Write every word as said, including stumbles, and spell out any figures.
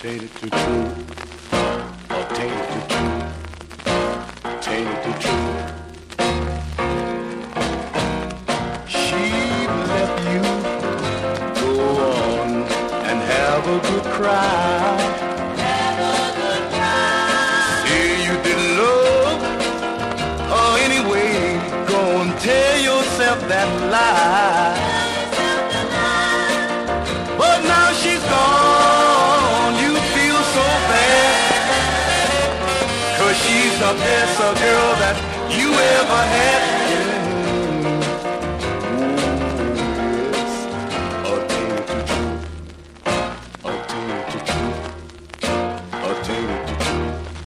Tainted to true, or tainted to true, tainted to true. She left you, go on and have a good cry. Have a good cry. Say you didn't love her anyway, go and tell yourself that lie.